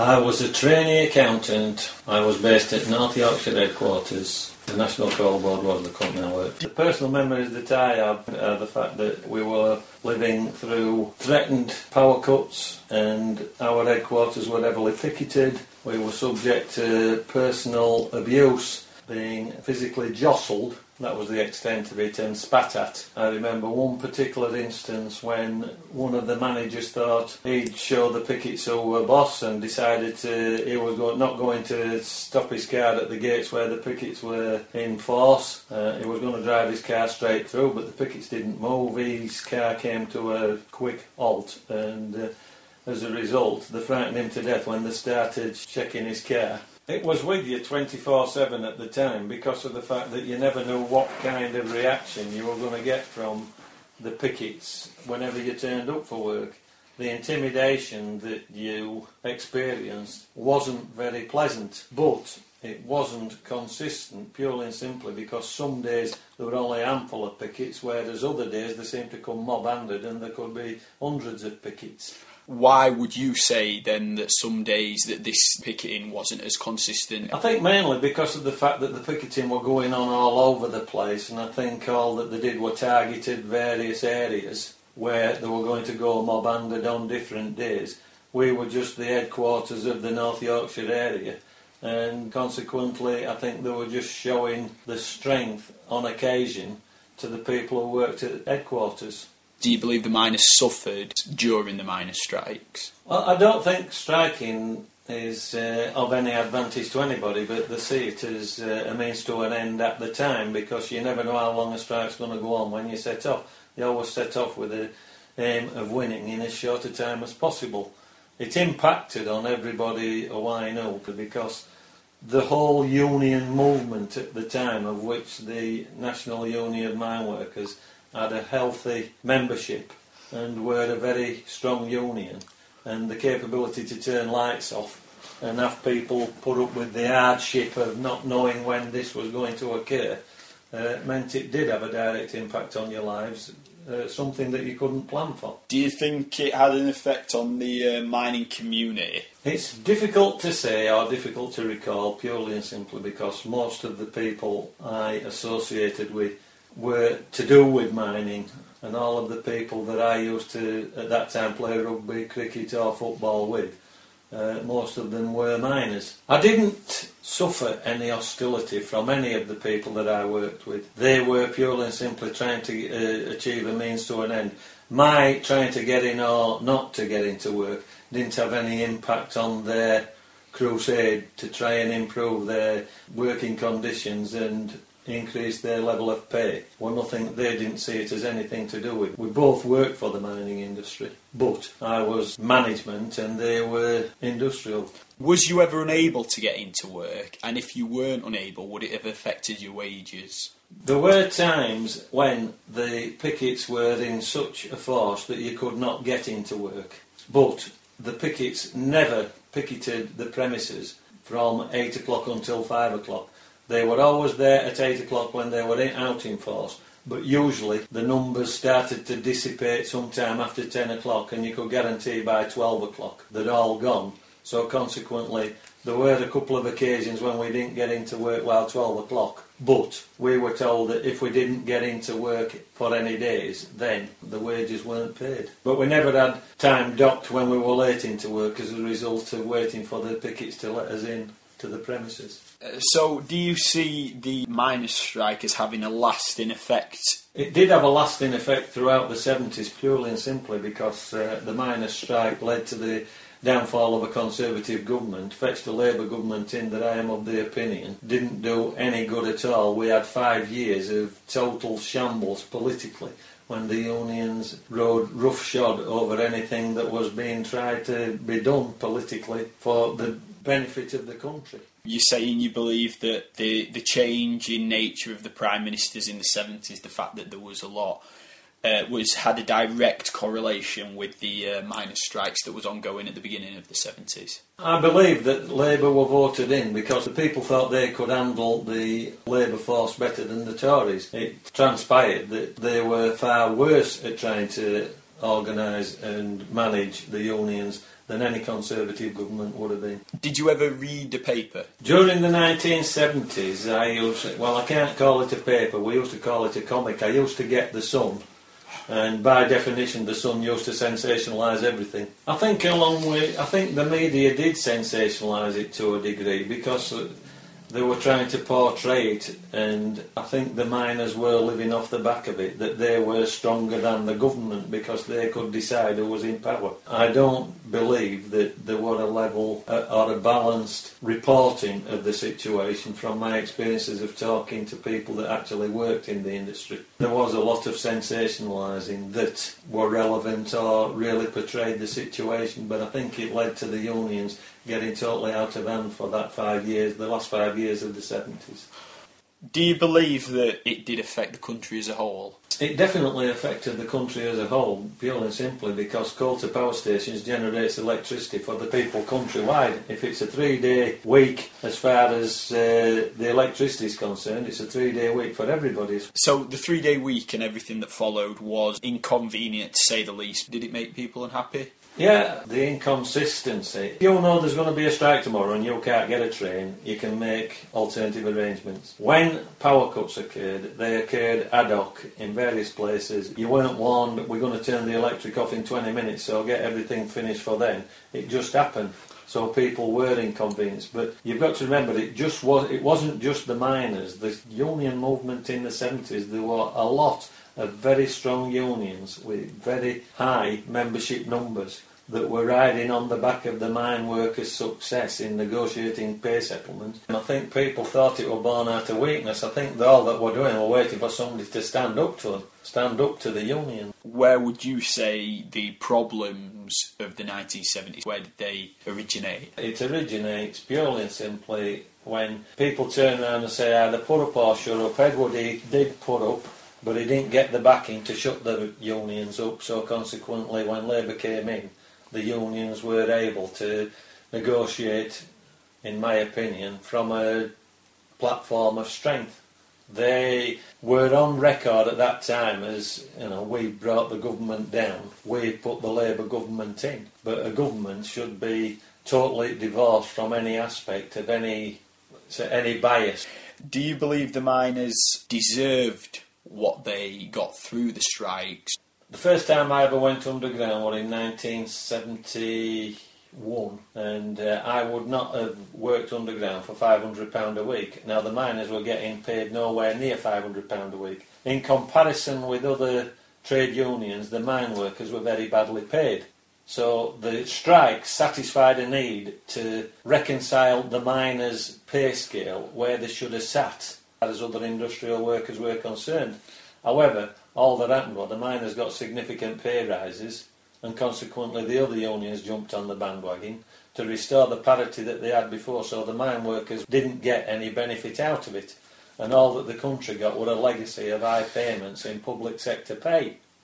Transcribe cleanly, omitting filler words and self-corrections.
I was a trainee accountant. I was based at North Yorkshire headquarters. The National Coal Board was the company I worked for. The personal memories that I have are the fact that we were living through threatened power cuts and our headquarters were heavily picketed. We were subject to personal abuse, being physically jostled. That was the extent of it, and spat at. I remember one particular instance when one of the managers thought he'd show the pickets who were boss and decided he was not going to stop his car at the gates where the pickets were in force. He was going to drive his car straight through, but the pickets didn't move. His car came to a quick halt, and as a result, they frightened him to death when they started checking his car. It was with you 24/7 at the time because of the fact that you never knew what kind of reaction you were going to get from the pickets whenever you turned up for work. The intimidation that you experienced wasn't very pleasant, but it wasn't consistent purely and simply because some days there were only a handful of pickets, whereas other days they seemed to come mob-handed and there could be hundreds of pickets. Why would you say then that some days that this picketing wasn't as consistent? I think mainly because of the fact that the picketing were going on all over the place, and I think all that they did were targeted various areas where they were going to go mob-handed on different days. We were just the headquarters of the North Yorkshire area, and consequently I think they were just showing the strength on occasion to the people who worked at headquarters. Do you believe the miners suffered during the miners' strikes? Well, I don't think striking is of any advantage to anybody, but they see it as a means to an end at the time because you never know how long a strike's going to go on when you set off. You always set off with the aim of winning in as short a time as possible. It impacted on everybody who I know because the whole union movement at the time, of which the National Union of Mine Workers had a healthy membership and were a very strong union, and the capability to turn lights off and have people put up with the hardship of not knowing when this was going to occur meant it did have a direct impact on your lives, something that you couldn't plan for. Do you think it had an effect on the mining community? It's difficult to say or difficult to recall purely and simply because most of the people I associated with were to do with mining, and all of the people that I used to at that time play rugby, cricket or football with, most of them were miners. I didn't suffer any hostility from any of the people that I worked with. They were purely and simply trying to achieve a means to an end. My trying to get in or not to get into work didn't have any impact on their crusade to try and improve their working conditions and increase their level of pay. Well, nothing, they didn't see it as anything to do with. We both worked for the mining industry, but I was management and they were industrial. Was you ever unable to get into work? And if you weren't unable, would it have affected your wages? There were times when the pickets were in such a force that you could not get into work, but the pickets never picketed the premises from 8 o'clock until 5 o'clock. They were always there at 8 o'clock when they were out in force, but usually the numbers started to dissipate sometime after 10 o'clock and you could guarantee by 12 o'clock they'd all gone. So consequently, there were a couple of occasions when we didn't get into work while 12 o'clock, but we were told that if we didn't get into work for any days, then the wages weren't paid. But we never had time docked when we were late into work as a result of waiting for the pickets to let us in to the premises. So, do you see the miners' strike as having a lasting effect? It did have a lasting effect throughout the 70s, purely and simply because the miners' strike led to the downfall of a Conservative government, fetched a Labour government in that I am of the opinion didn't do any good at all. We had 5 years of total shambles politically when the unions rode roughshod over anything that was being tried to be done politically for the benefit of the country. You're saying you believe that the change in nature of the Prime Ministers in the 70s, the fact that there was a lot, had a direct correlation with the miners' strikes that was ongoing at the beginning of the 70s? I believe that Labour were voted in because the people thought they could handle the Labour force better than the Tories. It transpired that they were far worse at trying to organise and manage the unions than any Conservative government would have been. Did you ever read a paper? During the 1970s, I can't call it a paper, we used to call it a comic. I used to get The Sun, and by definition The Sun used to sensationalise everything. I think the media did sensationalise it to a degree because they were trying to portray it, and I think the miners were living off the back of it, that they were stronger than the government because they could decide who was in power. I don't believe that there were a level or a balanced reporting of the situation from my experiences of talking to people that actually worked in the industry. There was a lot of sensationalising that were relevant or really portrayed the situation, but I think it led to the unions getting totally out of hand for that 5 years, the last 5 years of the 70s. Do you believe that it did affect the country as a whole? It definitely affected the country as a whole, purely and simply because coal-to power stations generates electricity for the people countrywide. If it's a 3-day week as far as the electricity is concerned, it's a 3-day week for everybody. So the 3-day week and everything that followed was inconvenient, to say the least. Did it make people unhappy? Yeah, the inconsistency. You know there's going to be a strike tomorrow and you can't get a train, you can make alternative arrangements. When power cuts occurred, they occurred ad hoc in various places. You weren't warned that we're going to turn the electric off in 20 minutes, so get everything finished for then. It just happened. So people were inconvenienced. But you've got to remember, it wasn't just the miners. The union movement in the 70s, there were a lot of very strong unions with very high membership numbers that were riding on the back of the mine workers' success in negotiating pay settlements. And I think people thought it were born out of weakness. I think all that we're doing, we're waiting for somebody to stand up to them, stand up to the union. Where would you say the problems of the 1970s, where did they originate? It originates purely and simply when people turn around and say either put up or shut up. Edward Heath did put up, but he didn't get the backing to shut the unions up, so consequently when Labour came in, the unions were able to negotiate, in my opinion, from a platform of strength. They were on record at that time as, we brought the government down, we put the Labour government in, but a government should be totally divorced from any aspect of any bias. Do you believe the miners deserved what they got through the strikes? The first time I ever went underground was in 1971, and I would not have worked underground for £500 a week. Now the miners were getting paid nowhere near £500 a week. In comparison with other trade unions, the mine workers were very badly paid. So the strike satisfied a need to reconcile the miners' pay scale where they should have sat as other industrial workers were concerned. However, all that happened was the miners got significant pay rises, and consequently the other unions jumped on the bandwagon to restore the parity that they had before, so the mine workers didn't get any benefit out of it, and all that the country got were a legacy of high payments in public sector pay.